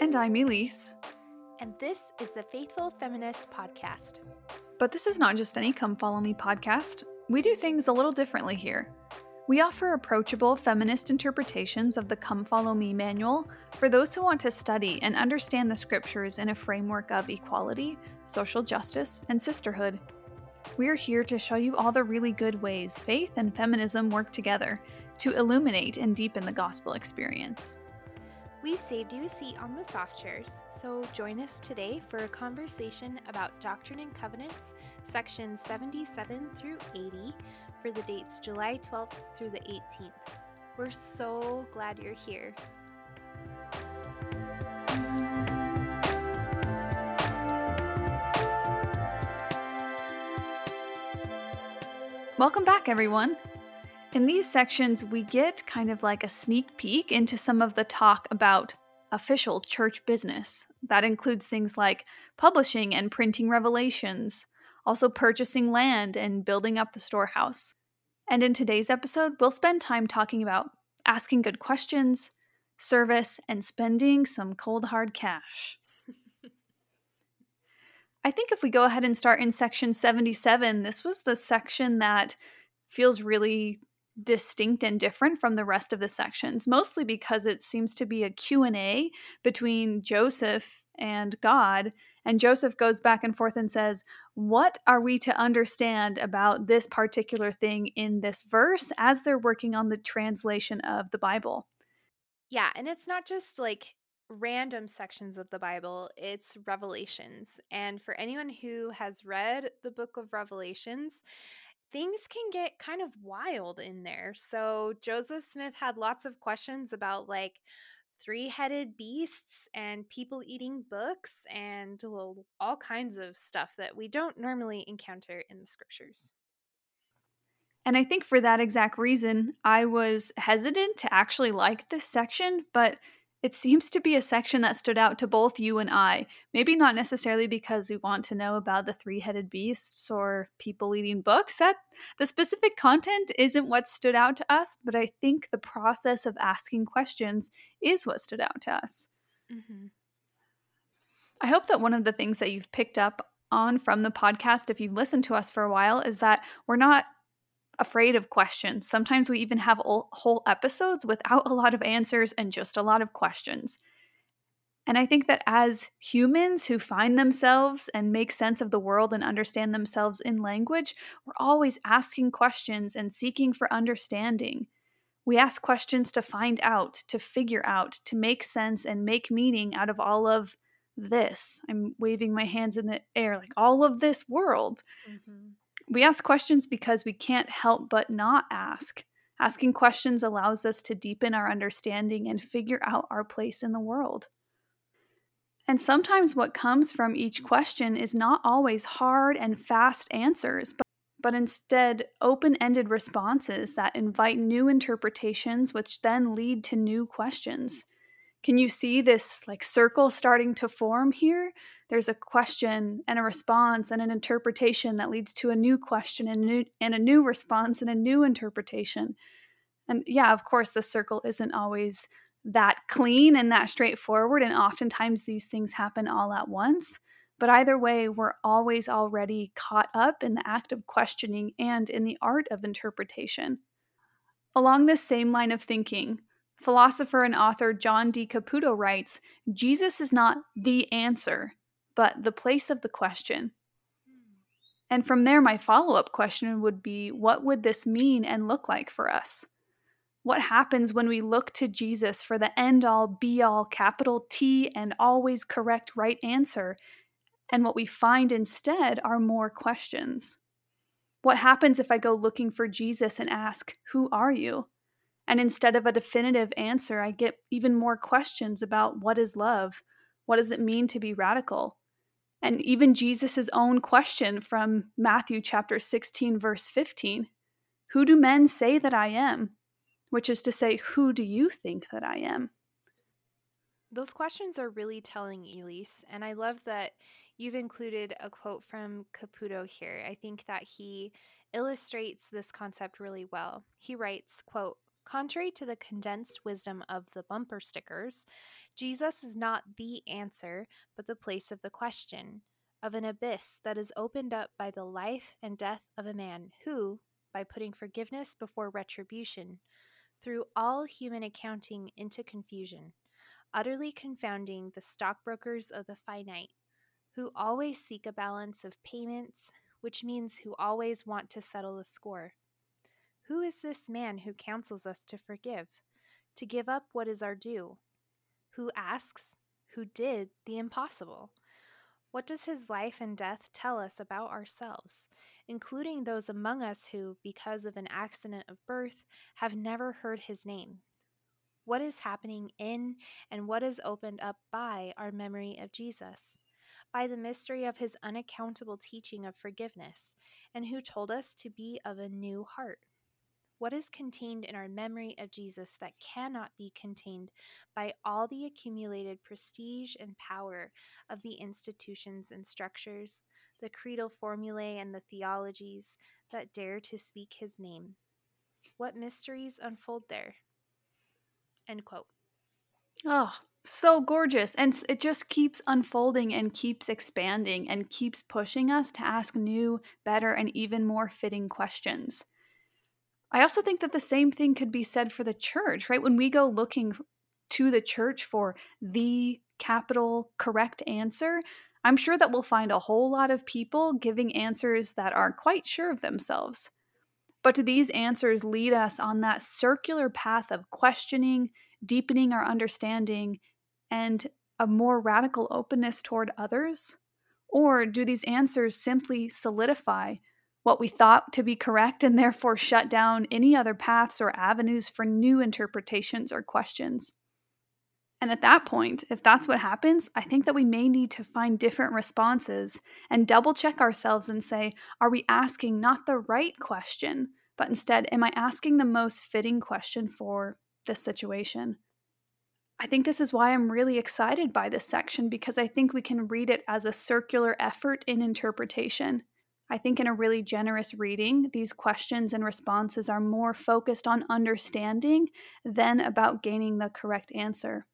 And I'm Elise. And this is the Faithful Feminist Podcast. But this is not just any Come Follow Me podcast. We do things a little differently here. We offer approachable feminist interpretations of the Come Follow Me manual for those who want to study and understand the scriptures in a framework of equality, social justice, and sisterhood. We are here to show you all the really good ways faith and feminism work together to illuminate and deepen the gospel experience. We saved you a seat on the soft chairs, so join us today for a conversation about Doctrine and Covenants, sections 77 through 80, for the dates July 12th through the 18th. We're so glad you're here. Welcome back, everyone. In these sections, we get kind of like a sneak peek into some of the talk about official church business. That includes things like publishing and printing revelations, also purchasing land and building up the storehouse. And in today's episode, we'll spend time talking about asking good questions, service, and spending some cold hard cash. I think if we go ahead and start in section 77, this was the section that feels really distinct and different from the rest of the sections, mostly because it seems to be a Q&A between Joseph and God, and Joseph goes back and forth and says, what are we to understand about this particular thing in this verse as they're working on the translation of the Bible? Yeah, and it's not just like random sections of the Bible, it's Revelations. And for anyone who has read the book of Revelations, things can get kind of wild in there. So Joseph Smith had lots of questions about like three-headed beasts and people eating books and all kinds of stuff that we don't normally encounter in the scriptures. And I think for that exact reason, I was hesitant to actually like this section, but it seems to be a section that stood out to both you and I. Maybe not necessarily because we want to know about the three-headed beasts or people eating books. That the specific content isn't what stood out to us, but I think the process of asking questions is what stood out to us. Mm-hmm. I hope that one of the things that you've picked up on from the podcast, if you've listened to us for a while, is that we're not afraid of questions. Sometimes we even have whole episodes without a lot of answers and just a lot of questions. And I think that as humans who find themselves and make sense of the world and understand themselves in language, we're always asking questions and seeking for understanding. We ask questions to find out, to figure out, to make sense and make meaning out of all of this. I'm waving my hands in the air, like all of this world. Mm-hmm. We ask questions because we can't help but not ask. Asking questions allows us to deepen our understanding and figure out our place in the world. And sometimes what comes from each question is not always hard and fast answers, but instead open-ended responses that invite new interpretations, which then lead to new questions. Can you see this like circle starting to form here? There's a question and a response and an interpretation that leads to a new question and a new response and a new interpretation. And yeah, of course, the circle isn't always that clean and that straightforward, and oftentimes these things happen all at once. But either way, we're always already caught up in the act of questioning and in the art of interpretation. Along this same line of thinking, philosopher and author John D. Caputo writes, Jesus is not the answer, but the place of the question. And from there, my follow-up question would be, what would this mean and look like for us? What happens when we look to Jesus for the end-all, be-all, capital T, and always correct right answer, and what we find instead are more questions? What happens if I go looking for Jesus and ask, who are you? And instead of a definitive answer, I get even more questions about what is love? What does it mean to be radical? And even Jesus' own question from Matthew chapter 16, verse 15, who do men say that I am? Which is to say, who do you think that I am? Those questions are really telling, Elise, and I love that you've included a quote from Caputo here. I think that he illustrates this concept really well. He writes, quote, Contrary to the condensed wisdom of the bumper stickers, Jesus is not the answer, but the place of the question, of an abyss that is opened up by the life and death of a man who, by putting forgiveness before retribution, threw all human accounting into confusion, utterly confounding the stockbrokers of the finite, who always seek a balance of payments, which means who always want to settle the score. Who is this man who counsels us to forgive, to give up what is our due? Who asks, who did the impossible? What does his life and death tell us about ourselves, including those among us who, because of an accident of birth, have never heard his name? What is happening in and what is opened up by our memory of Jesus, by the mystery of his unaccountable teaching of forgiveness, and who told us to be of a new heart? What is contained in our memory of Jesus that cannot be contained by all the accumulated prestige and power of the institutions and structures, the creedal formulae and the theologies that dare to speak his name? What mysteries unfold there? End quote. Oh, so gorgeous. And it just keeps unfolding and keeps expanding and keeps pushing us to ask new, better, and even more fitting questions. I also think that the same thing could be said for the church, right? When we go looking to the church for the capital correct answer, I'm sure that we'll find a whole lot of people giving answers that are quite sure of themselves. But do these answers lead us on that circular path of questioning, deepening our understanding, and a more radical openness toward others? Or do these answers simply solidify what we thought to be correct and therefore shut down any other paths or avenues for new interpretations or questions? And at that point, if that's what happens, I think that we may need to find different responses and double check ourselves and say, are we asking not the right question, but instead, am I asking the most fitting question for this situation? I think this is why I'm really excited by this section because I think we can read it as a circular effort in interpretation. I think in a really generous reading, these questions and responses are more focused on understanding than about gaining the correct answer.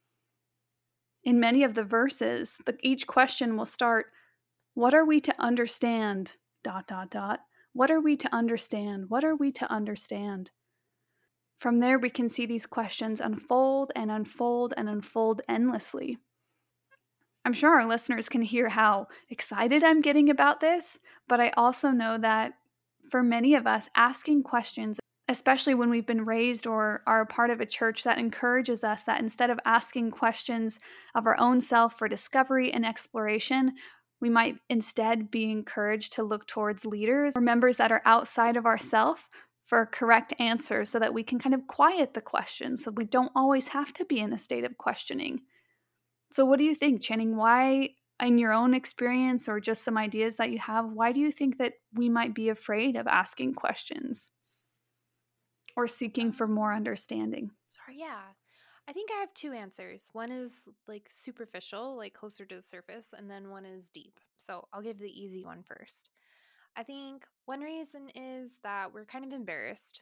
In many of the verses, each question will start, what are we to understand? Dot, dot, dot. What are we to understand? What are we to understand? From there, we can see these questions unfold and unfold and unfold endlessly. I'm sure our listeners can hear how excited I'm getting about this, but I also know that for many of us, asking questions, especially when we've been raised or are a part of a church that encourages us that instead of asking questions of our own self for discovery and exploration, we might instead be encouraged to look towards leaders or members that are outside of ourself for correct answers so that we can kind of quiet the question so we don't always have to be in a state of questioning. So, what do you think, Channing? Why, in your own experience or just some ideas that you have, why do you think that we might be afraid of asking questions or seeking for more understanding? Sorry, yeah. I think I have two answers. One is like superficial, like closer to the surface, and then one is deep. So I'll give the easy one first. I think one reason is that we're kind of embarrassed,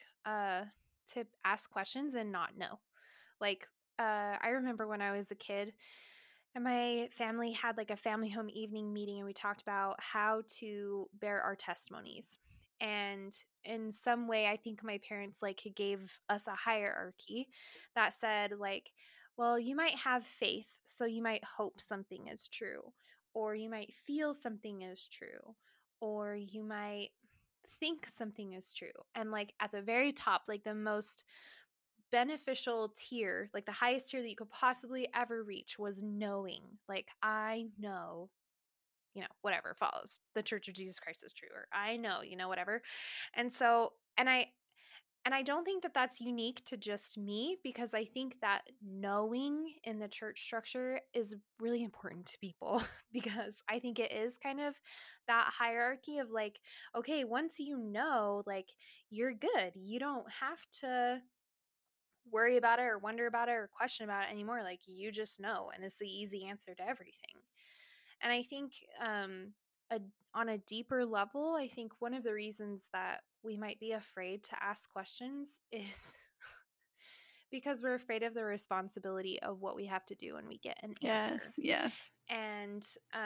to ask questions and not know. Like, I remember when I was a kid, and my family had like a family home evening meeting, and we talked about how to bear our testimonies. And in some way, I think my parents like gave us a hierarchy that said, like, well, you might have faith, so you might hope something is true, or you might feel something is true, or you might think something is true. And like at the very top, like the most beneficial tier, like the highest tier that you could possibly ever reach was knowing. Like, I know, whatever follows. The Church of Jesus Christ is true, or I know, whatever. And so, and I don't think that that's unique to just me, because I think that knowing in the church structure is really important to people because I think it is kind of that hierarchy of like, okay, once you know, like, you're good. You don't have to worry about it or wonder about it or question about it anymore. Like, you just know, and it's the easy answer to everything. And I think a on a deeper level, I think one of the reasons that we might be afraid to ask questions is because we're afraid of the responsibility of what we have to do when we get an answer. Yes, yes. And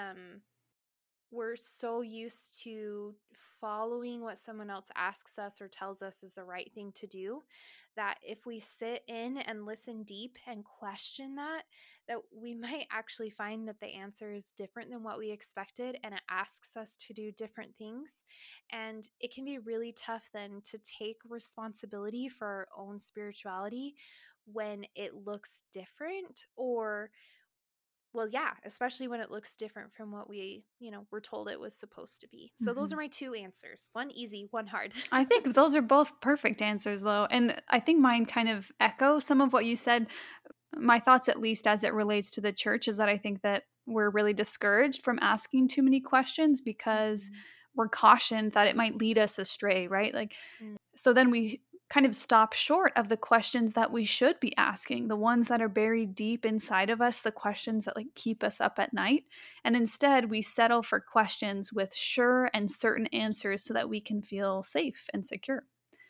we're so used to following what someone else asks us or tells us is the right thing to do, that if we sit in and listen deep and question that we might actually find that the answer is different than what we expected, and it asks us to do different things. And it can be really tough then to take responsibility for our own spirituality when it looks different, or well, yeah, especially when it looks different from what we, were told it was supposed to be. So those Mhm. are my two answers. One easy, one hard. I think those are both perfect answers, though. And I think mine kind of echo some of what you said. My thoughts, at least as it relates to the church, is that I think that we're really discouraged from asking too many questions because Mhm. we're cautioned that it might lead us astray, right? Like, Mm. so then we kind of stop short of the questions that we should be asking, the ones that are buried deep inside of us, the questions that like keep us up at night. And instead, we settle for questions with sure and certain answers so that we can feel safe and secure.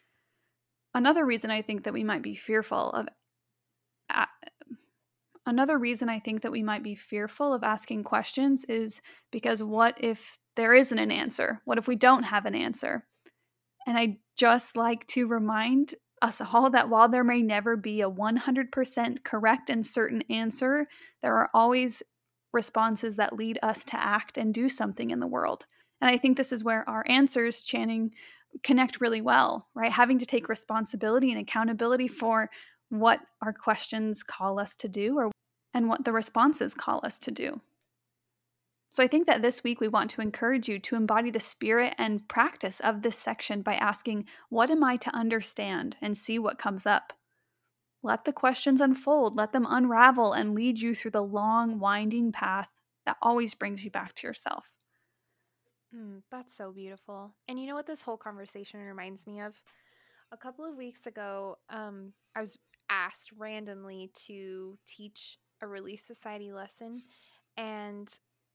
Another reason I think that we might be fearful of a- Another reason I think that we might be fearful of asking questions is because what if there isn't an answer? What if we don't have an answer? And I just like to remind us all that while there may never be a 100% correct and certain answer, there are always responses that lead us to act and do something in the world. And I think this is where our answers, Channing, connect really well, right? Having to take responsibility and accountability for what our questions call us to do and what the responses call us to do. So I think that this week we want to encourage you to embody the spirit and practice of this section by asking, what am I to understand, and see what comes up. Let the questions unfold, let them unravel and lead you through the long, winding path that always brings you back to yourself. That's so beautiful. And you know what this whole conversation reminds me of? A couple of weeks ago, I was asked randomly to teach a Relief Society lesson. And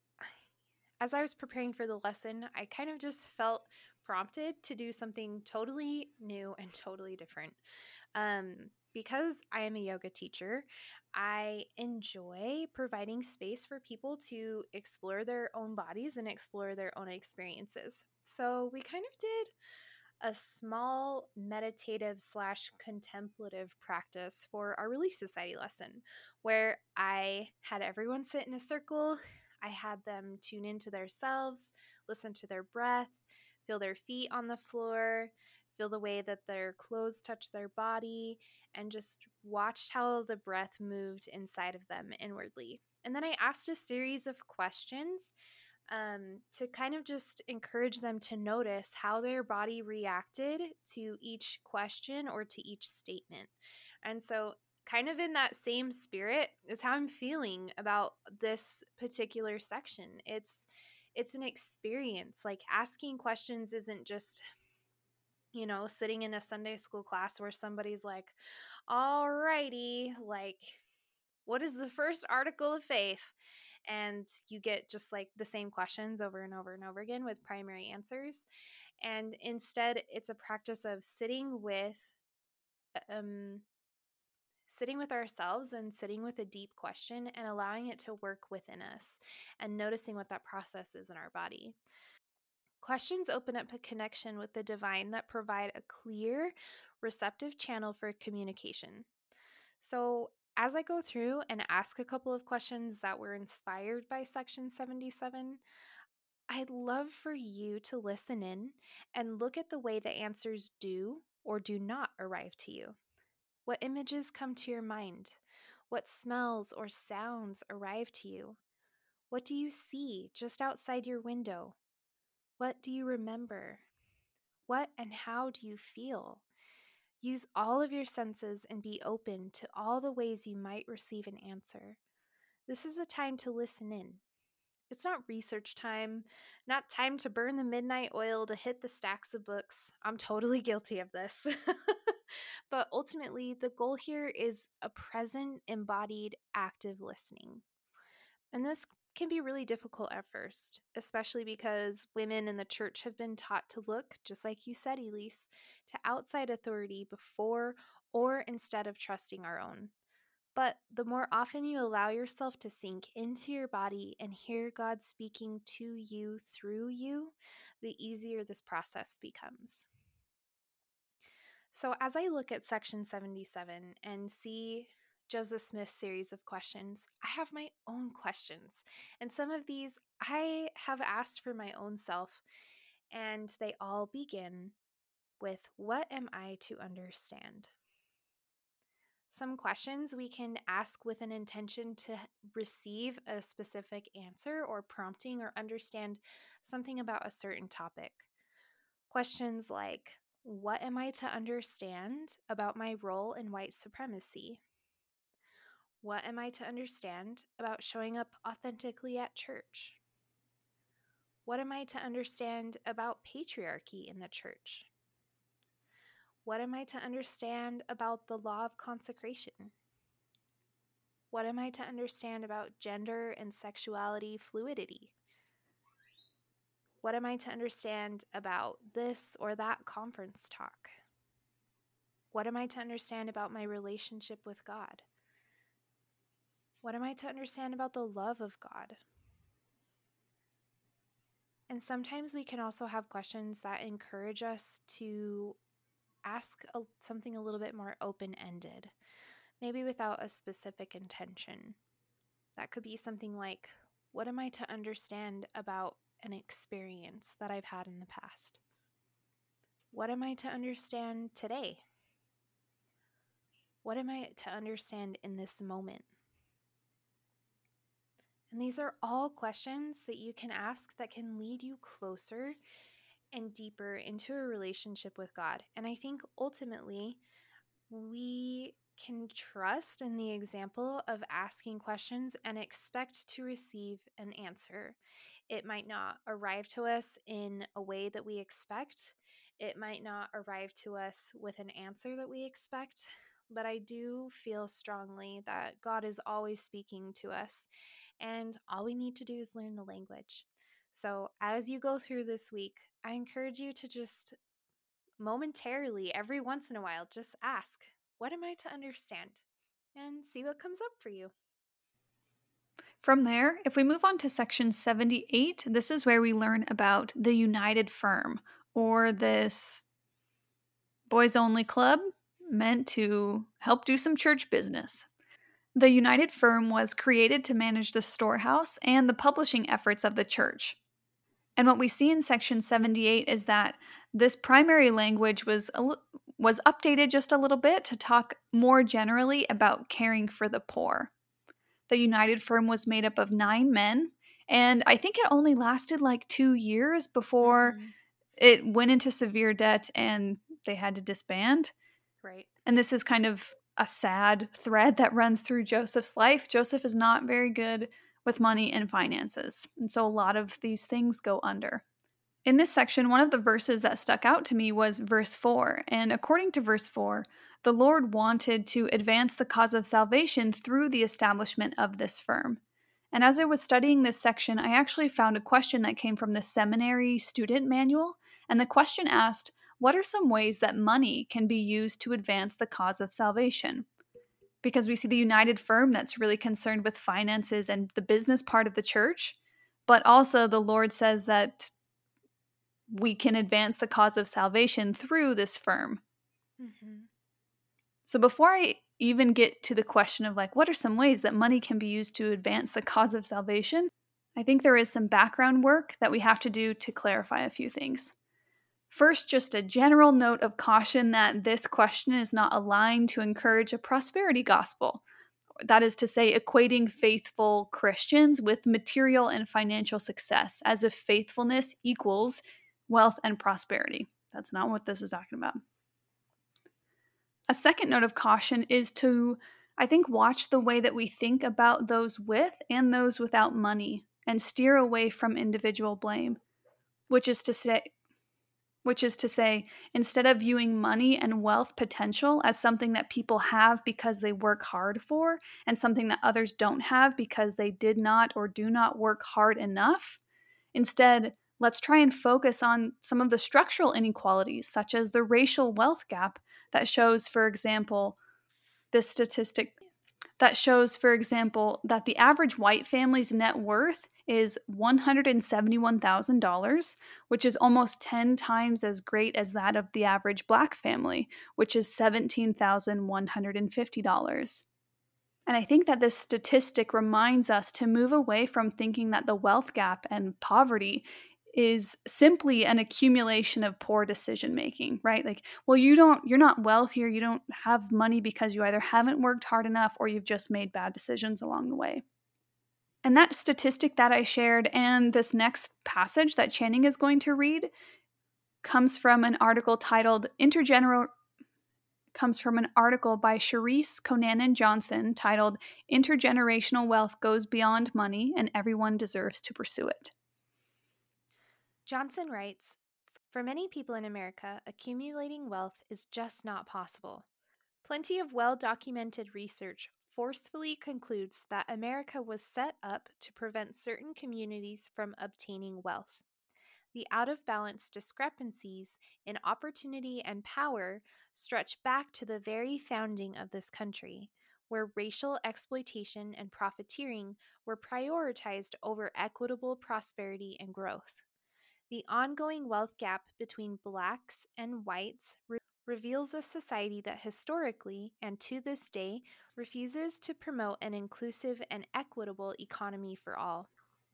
as I was preparing for the lesson, I kind of just felt prompted to do something totally new and totally different. Because I am a yoga teacher, I enjoy providing space for people to explore their own bodies and explore their own experiences. So we kind of did a small meditative slash contemplative practice for our Relief Society lesson, where I had everyone sit in a circle. I had them tune into themselves, listen to their breath, feel their feet on the floor, feel the way that their clothes touch their body, and just watched how the breath moved inside of them inwardly. And then I asked a series of questions to kind of just encourage them to notice how their body reacted to each question or to each statement. And so, kind of in that same spirit is how I'm feeling about this particular section. It's an experience. Like, asking questions isn't just, sitting in a Sunday school class where somebody's like, all righty, like, what is the first article of faith? And you get just like the same questions over and over and over again with primary answers. And instead, it's a practice of um, sitting with ourselves and sitting with a deep question and allowing it to work within us and noticing what that process is in our body. Questions open up a connection with the divine that provide a clear, receptive channel for communication. So, as I go through and ask a couple of questions that were inspired by Section 77, I'd love for you to listen in and look at the way the answers do or do not arrive to you. What images come to your mind? What smells or sounds arrive to you? What do you see just outside your window? What do you remember? What and how do you feel? Use all of your senses and be open to all the ways you might receive an answer. This is a time to listen in. It's not research time, not time to burn the midnight oil to hit the stacks of books. I'm totally guilty of this. But ultimately, the goal here is a present, embodied, active listening. And this can be really difficult at first, especially because women in the church have been taught to look, just like you said, Elise, to outside authority before or instead of trusting our own. But the more often you allow yourself to sink into your body and hear God speaking to you through you, the easier this process becomes. So, as I look at section 77 and see Joseph Smith's series of questions, I have my own questions. And some of these I have asked for my own self, and they all begin with, what am I to understand? Some questions we can ask with an intention to receive a specific answer or prompting or understand something about a certain topic. Questions like, what am I to understand about my role in white supremacy? What am I to understand about showing up authentically at church? What am I to understand about patriarchy in the church? What am I to understand about the law of consecration? What am I to understand about gender and sexuality fluidity? What am I to understand about this or that conference talk? What am I to understand about my relationship with God? What am I to understand about the love of God? And sometimes we can also have questions that encourage us to ask something a little bit more open-ended, maybe without a specific intention. That could be something like, what am I to understand about an experience that I've had in the past? What am I to understand today? What am I to understand in this moment? And these are all questions that you can ask that can lead you closer and deeper into a relationship with God. And I think ultimately we can trust in the example of asking questions and expect to receive an answer. It might not arrive to us in a way that we expect. It might not arrive to us with an answer that we expect, but I do feel strongly that God is always speaking to us, and all we need to do is learn the language. So, as you go through this week, I encourage you to just momentarily, every once in a while, just ask, what am I to understand? And see what comes up for you. From there, if we move on to section 78, this is where we learn about the United Firm, or this boys only club meant to help do some church business. The United Firm was created to manage the storehouse and the publishing efforts of the church. And what we see in section 78 is that this primary language was updated just a little bit to talk more generally about caring for the poor. The United Firm was made up of 9 men, and I think it only lasted like 2 years before it went into severe debt and they had to disband. Right. And this is kind of a sad thread that runs through Joseph's life. Joseph is not very good with money and finances, and so a lot of these things go under. In this section, one of the verses that stuck out to me was verse 4. And according to verse 4, the Lord wanted to advance the cause of salvation through the establishment of this firm. And as I was studying this section, I actually found a question that came from the seminary student manual. And the question asked, what are some ways that money can be used to advance the cause of salvation? Because we see the United Firm that's really concerned with finances and the business part of the church, but also the Lord says that we can advance the cause of salvation through this firm. Mm-hmm. So before I even get to the question of like, what are some ways that money can be used to advance the cause of salvation, I think there is some background work that we have to do to clarify a few things. First, just a general note of caution that this question is not aligned to encourage a prosperity gospel. That is to say, equating faithful Christians with material and financial success, as if faithfulness equals wealth and prosperity. That's not what this is talking about. A second note of caution is to, I think, watch the way that we think about those with and those without money and steer away from individual blame, which is to say, which is to say, instead of viewing money and wealth potential as something that people have because they work hard for and something that others don't have because they did not or do not work hard enough, instead, let's try and focus on some of the structural inequalities, such as the racial wealth gap that shows, for example, this statistic that shows, for example, that the average white family's net worth is $171,000, which is almost 10 times as great as that of the average black family, which is $17,150. And I think that this statistic reminds us to move away from thinking that the wealth gap and poverty is simply an accumulation of poor decision making, right? Like, well, you're not wealthy or you don't have money because you either haven't worked hard enough or you've just made bad decisions along the way. And that statistic that I shared and this next passage that Channing is going to read comes from an article titled comes from an article by Charisse Conannon Johnson titled Intergenerational Wealth Goes Beyond Money and Everyone Deserves to Pursue It. Johnson writes, "For many people in America, accumulating wealth is just not possible. Plenty of well-documented research forcefully concludes that America was set up to prevent certain communities from obtaining wealth. The out-of-balance discrepancies in opportunity and power stretch back to the very founding of this country, where racial exploitation and profiteering were prioritized over equitable prosperity and growth. The ongoing wealth gap between blacks and whites reveals a society that historically and to this day refuses to promote an inclusive and equitable economy for all."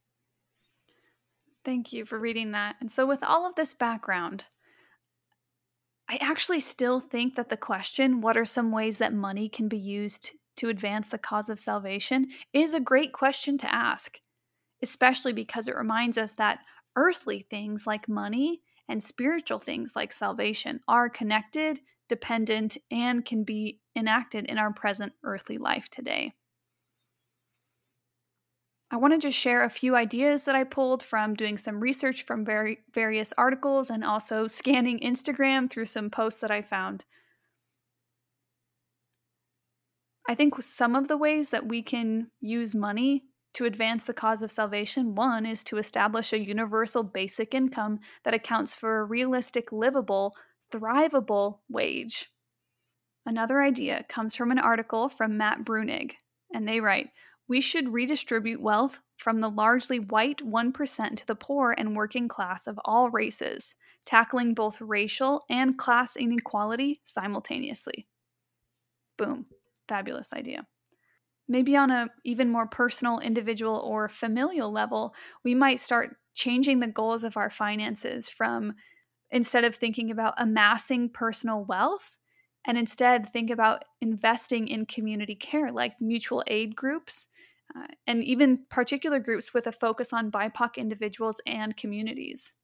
Thank you for reading that. And so, with all of this background, I actually still think that the question, what are some ways that money can be used to advance the cause of salvation, is a great question to ask, especially because it reminds us that earthly things like money and spiritual things like salvation are connected, dependent, and can be enacted in our present earthly life today. I want to just share a few ideas that I pulled from doing some research from various articles and also scanning Instagram through some posts that I found. I think some of the ways that we can use money to advance the cause of salvation, one is to establish a universal basic income that accounts for a realistic, livable, thrivable wage. Another idea comes from an article from Matt Brunig, and they write, "We should redistribute wealth from the largely white 1% to the poor and working class of all races, tackling both racial and class inequality simultaneously." Boom. Fabulous idea. Maybe on a even more personal, individual, or familial level, we might start changing the goals of our finances from instead of thinking about amassing personal wealth and instead think about investing in community care like mutual aid groups and even particular groups with a focus on BIPOC individuals and communities.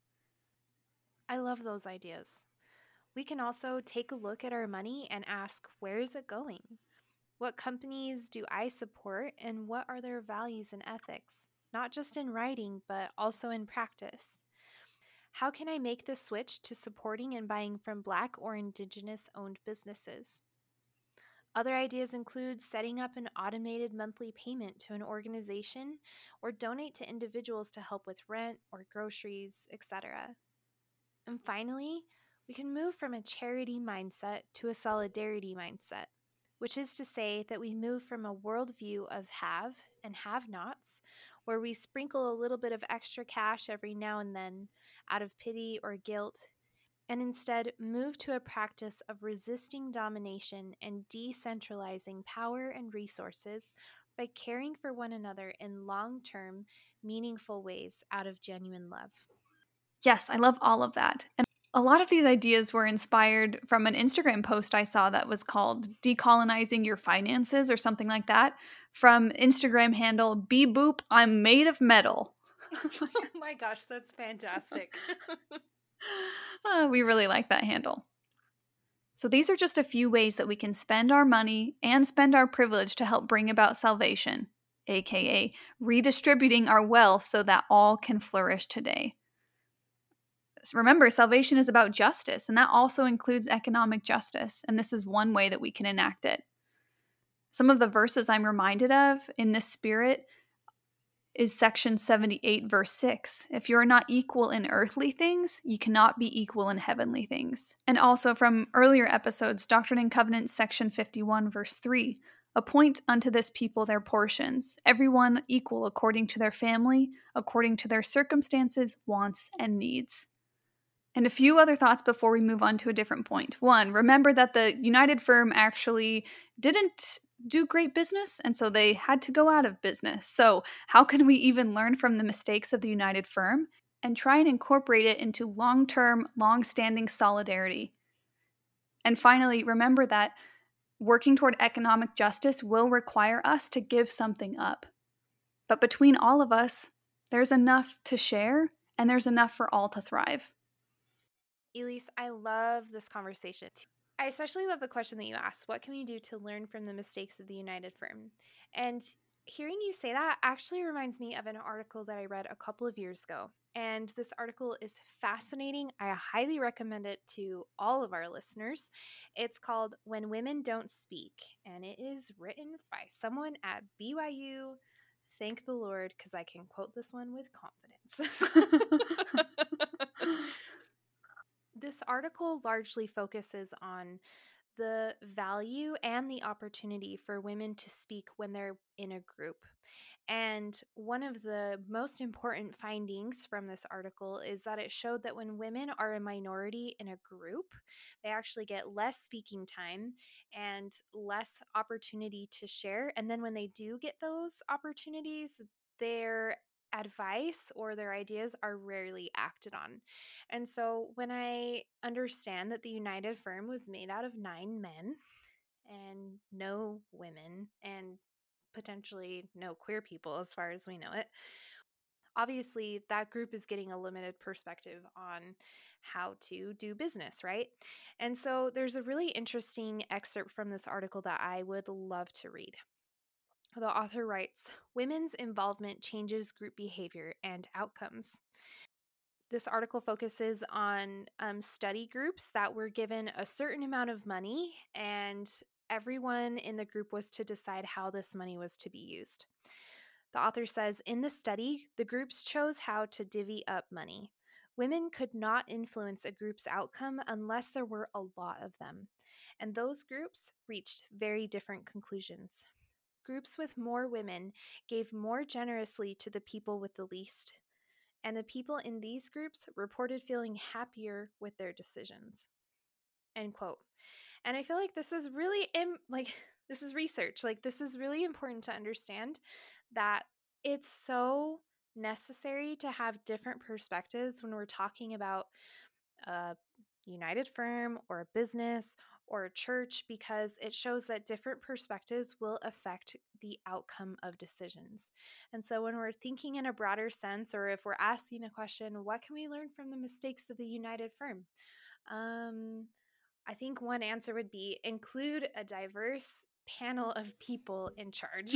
I love those ideas. We can also take a look at our money and ask, where is it going? What companies do I support and what are their values and ethics? Not just in writing, but also in practice. How can I make the switch to supporting and buying from Black or Indigenous owned businesses? Other ideas include setting up an automated monthly payment to an organization or donate to individuals to help with rent or groceries, etc. And finally, we can move from a charity mindset to a solidarity mindset, which is to say that we move from a worldview of have and have nots, where we sprinkle a little bit of extra cash every now and then out of pity or guilt, and instead move to a practice of resisting domination and decentralizing power and resources by caring for one another in long-term, meaningful ways out of genuine love. Yes, I love all of that. And a lot of these ideas were inspired from an Instagram post I saw that was called Decolonizing Your Finances or something like that from Instagram handle Be Boop, I'm Made of Metal. Oh my gosh, that's fantastic. We really like that handle. So these are just a few ways that we can spend our money and spend our privilege to help bring about salvation, aka redistributing our wealth so that all can flourish today. Remember, salvation is about justice, and that also includes economic justice. And this is one way that we can enact it. Some of the verses I'm reminded of in this spirit is section 78, verse 6. If you are not equal in earthly things, you cannot be equal in heavenly things. And also from earlier episodes, Doctrine and Covenants, section 51, verse 3. Appoint unto this people their portions, everyone equal according to their family, according to their circumstances, wants, and needs. And a few other thoughts before we move on to a different point. One, remember that the United Firm actually didn't do great business, and so they had to go out of business. So, how can we even learn from the mistakes of the United Firm and try and incorporate it into long term, long standing solidarity? And finally, remember that working toward economic justice will require us to give something up. But between all of us, there's enough to share, and there's enough for all to thrive. Elise, I love this conversation. I especially love the question that you asked. What can we do to learn from the mistakes of the United Firm? And hearing you say that actually reminds me of an article that I read a couple of years ago. And this article is fascinating. I highly recommend it to all of our listeners. It's called When Women Don't Speak, and it is written by someone at BYU. Thank the Lord, because I can quote this one with confidence. This article largely focuses on the value and the opportunity for women to speak when they're in a group. And one of the most important findings from this article is that it showed that when women are a minority in a group, they actually get less speaking time and less opportunity to share. And then when they do get those opportunities, their advice or their ideas are rarely acted on. And so when I understand that the United Firm was made out of 9 men and no women and potentially no queer people as far as we know it, obviously that group is getting a limited perspective on how to do business, right? And so there's a really interesting excerpt from this article that I would love to read. The author writes, "Women's involvement changes group behavior and outcomes." This article focuses on study groups that were given a certain amount of money, and everyone in the group was to decide how this money was to be used. The author says, in the study, the groups chose how to divvy up money. Women could not influence a group's outcome unless there were a lot of them, and those groups reached very different conclusions. Groups with more women gave more generously to the people with the least, and the people in these groups reported feeling happier with their decisions. End quote. And I feel like this is really this is research. Like, this is really important to understand that it's so necessary to have different perspectives when we're talking about a United Firm or a business or a church, because it shows that different perspectives will affect the outcome of decisions. And so when we're thinking in a broader sense, or if we're asking the question, what can we learn from the mistakes of the United Firm? I think one answer would be include a diverse panel of people in charge.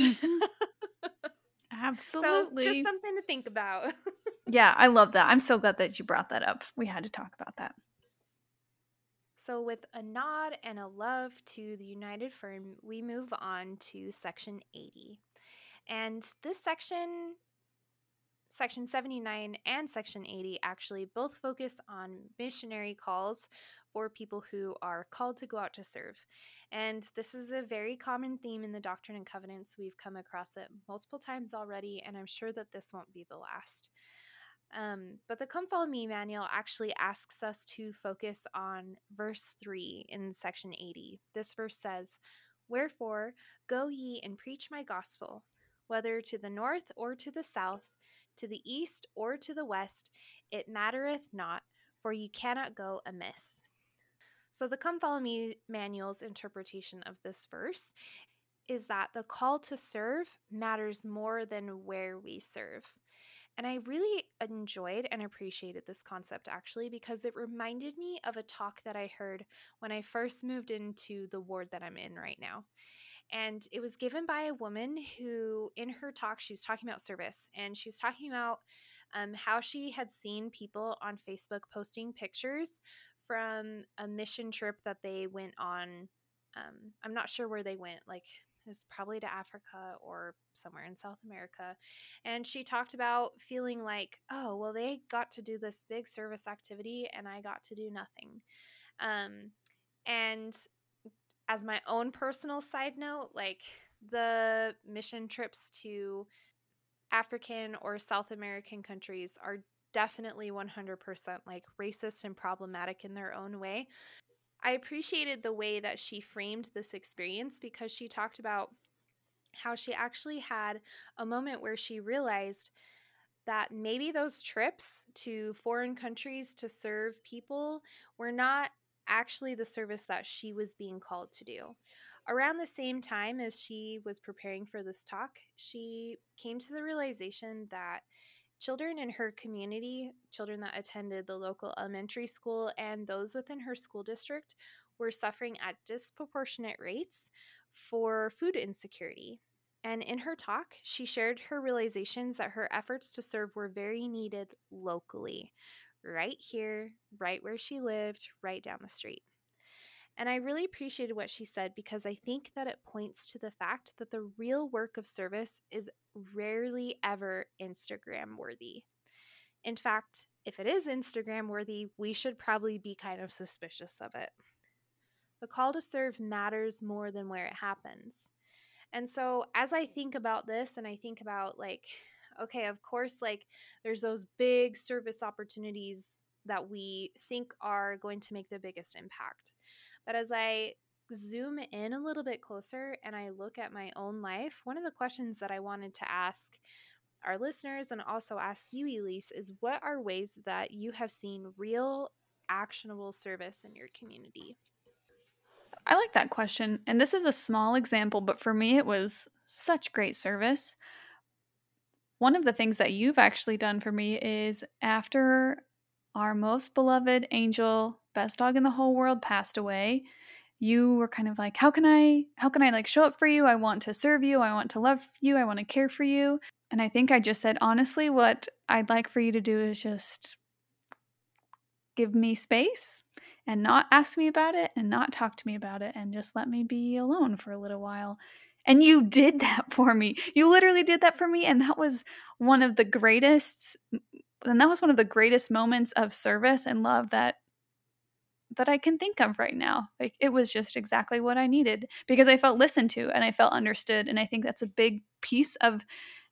So just Absolutely. something to think about. Yeah, I love that. I'm so glad that you brought that up. We had to talk about that. So, with a nod and a love to the United Firm, we move on to section 80. And this section 79 and section 80, actually both focus on missionary calls for people who are called to go out to serve. And this is a very common theme in the Doctrine and Covenants. We've come across it multiple times already, and I'm sure that this won't be the last. But the Come Follow Me manual actually asks us to focus on verse 3 in section 80. This verse says, "Wherefore, go ye and preach my gospel, whether to the north or to the south, to the east or to the west, it mattereth not, for ye cannot go amiss." So the Come Follow Me manual's interpretation of this verse is that the call to serve matters more than where we serve. And I really enjoyed and appreciated this concept, actually, because it reminded me of a talk that I heard when I first moved into the ward that I'm in right now. And it was given by a woman who, in her talk, she was talking about service, and she was talking about how she had seen people on Facebook posting pictures from a mission trip that they went on. I'm not sure where they went, like it was probably to Africa or somewhere in South America. And she talked about feeling like, oh, well, they got to do this big service activity and I got to do nothing. And as my own personal side note, like the mission trips to African or South American countries are definitely 100% like racist and problematic in their own way. I appreciated the way that she framed this experience because she talked about how she actually had a moment where she realized that maybe those trips to foreign countries to serve people were not actually the service that she was being called to do. Around the same time as she was preparing for this talk, she came to the realization that children in her community, children that attended the local elementary school, and those within her school district were suffering at disproportionate rates for food insecurity. And in her talk, she shared her realizations that her efforts to serve were very needed locally, right here, right where she lived, right down the street. And I really appreciated what she said because I think that it points to the fact that the real work of service is rarely ever Instagram worthy. In fact, if it is Instagram worthy, we should probably be kind of suspicious of it. The call to serve matters more than where it happens. And so as I think about this and I think about like, okay, of course, like there's those big service opportunities that we think are going to make the biggest impact. But as I zoom in a little bit closer and I look at my own life, one of the questions that I wanted to ask our listeners and also ask you, Elise, is what are ways that you have seen real actionable service in your community? I like that question. And this is a small example, but for me, it was such great service. One of the things that you've actually done for me is after our most beloved angel, best dog in the whole world, passed away, you were kind of like, how can I like show up for you? I want to serve you. I want to love you. I want to care for you. And I think I just said, honestly, what I'd like for you to do is just give me space and not ask me about it and not talk to me about it and just let me be alone for a little while. And you did that for me. You literally did that for me. And that was one of the greatest moments of service and love that I can think of right now. Like it was just exactly what I needed because I felt listened to and I felt understood. And I think that's a big piece of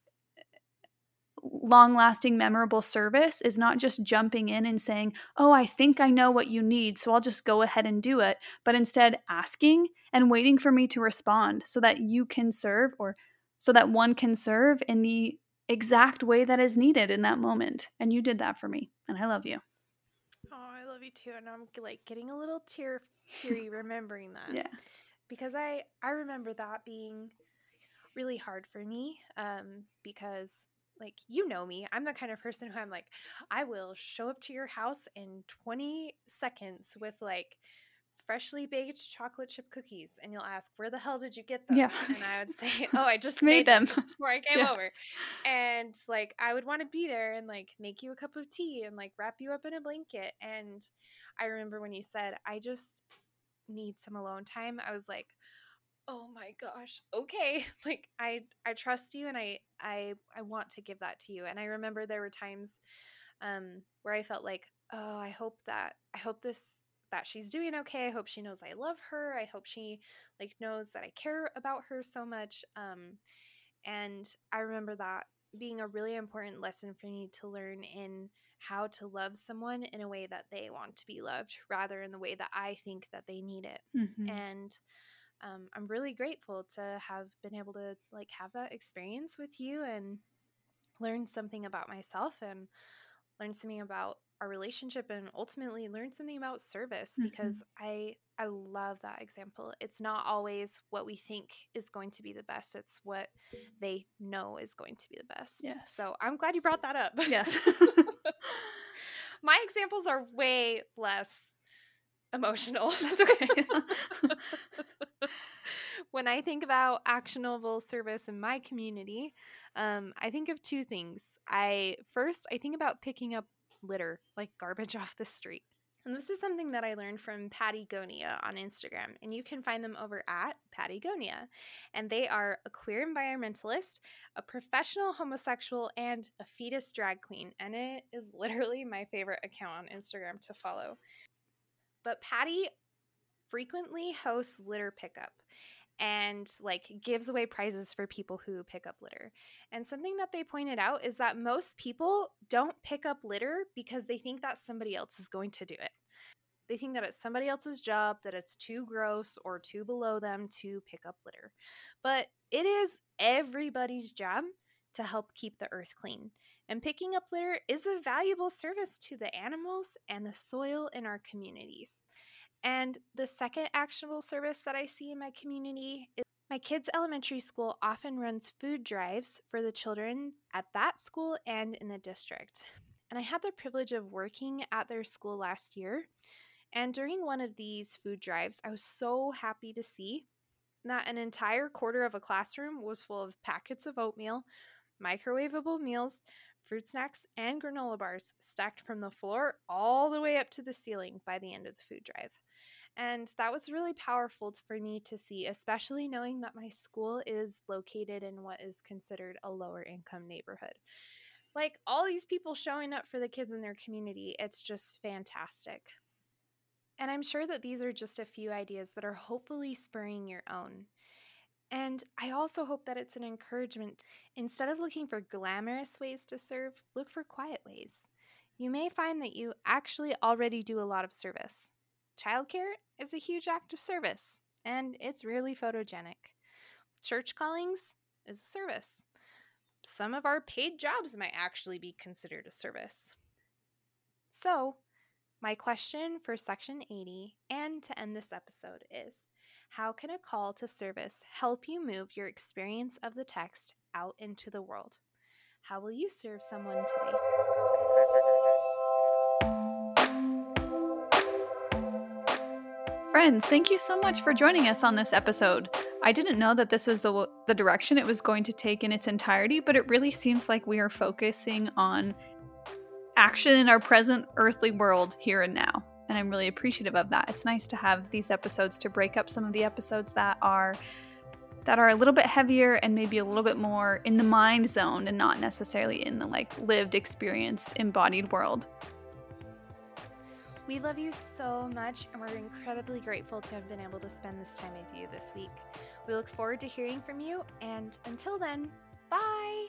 long-lasting memorable service is not just jumping in and saying, oh, I think I know what you need, so I'll just go ahead and do it, but instead asking and waiting for me to respond so that you can serve, or so that one can serve in the exact way that is needed in that moment. And you did that for me, and I love you. Oh, I love you too. And I'm like getting a little teary remembering that. Yeah. Because I remember that being really hard for me because like you know me, I'm the kind of person who I'm like, I will show up to your house in 20 seconds with like freshly baked chocolate chip cookies, and you'll ask, where the hell did you get those? Yeah. And I would say, oh, I just Made them just before I came Yeah. over. And like I would want to be there and like make you a cup of tea and like wrap you up in a blanket. And I remember when you said, I just need some alone time, I was like, oh my gosh, okay. Like I trust you, and I want to give that to you. And I remember there were times where I felt like, oh, I hope that she's doing okay. I hope she knows I love her. I hope she like knows that I care about her so much. And I remember that being a really important lesson for me to learn in how to love someone in a way that they want to be loved rather in the way that I think that they need it. Mm-hmm. And I'm really grateful to have been able to like have that experience with you and learn something about myself and learn something about our relationship and ultimately learn something about service because I love that example. It's not always what we think is going to be the best. It's what they know is going to be the best. Yes. So I'm glad you brought that up. Yes. My examples are way less emotional. That's okay. When I think about actionable service in my community, I think of two things. First, I think about picking up litter, like garbage off the street. And this is something that I learned from Patty Gonia on Instagram, and you can find them over at Patty Gonia. And they are a queer environmentalist, a professional homosexual, and a fetus drag queen. And it is literally my favorite account on Instagram to follow. But Patty frequently hosts litter pickup and like gives away prizes for people who pick up litter. And something that they pointed out is that most people don't pick up litter because they think that somebody else is going to do it. They think that it's somebody else's job, that it's too gross or too below them to pick up litter. But it is everybody's job to help keep the earth clean. And picking up litter is a valuable service to the animals and the soil in our communities. And the second actionable service that I see in my community is my kids' elementary school often runs food drives for the children at that school and in the district. And I had the privilege of working at their school last year. And during one of these food drives, I was so happy to see that an entire quarter of a classroom was full of packets of oatmeal, microwavable meals, fruit snacks, and granola bars stacked from the floor all the way up to the ceiling by the end of the food drive. And that was really powerful for me to see, especially knowing that my school is located in what is considered a lower income neighborhood. Like all these people showing up for the kids in their community, it's just fantastic. And I'm sure that these are just a few ideas that are hopefully spurring your own. And I also hope that it's an encouragement. Instead of looking for glamorous ways to serve, look for quiet ways. You may find that you actually already do a lot of service. Childcare is a huge act of service, and it's really photogenic. Church callings is a service. Some of our paid jobs might actually be considered a service. So, my question for Section 80 and to end this episode is, how can a call to service help you move your experience of the text out into the world? How will you serve someone today? Friends, thank you so much for joining us on this episode. I didn't know that this was the direction it was going to take in its entirety, but it really seems like we are focusing on action in our present earthly world here and now. And I'm really appreciative of that. It's nice to have these episodes to break up some of the episodes that are a little bit heavier and maybe a little bit more in the mind zone and not necessarily in the like lived, experienced, embodied world. We love you so much, and we're incredibly grateful to have been able to spend this time with you this week. We look forward to hearing from you, and until then, bye!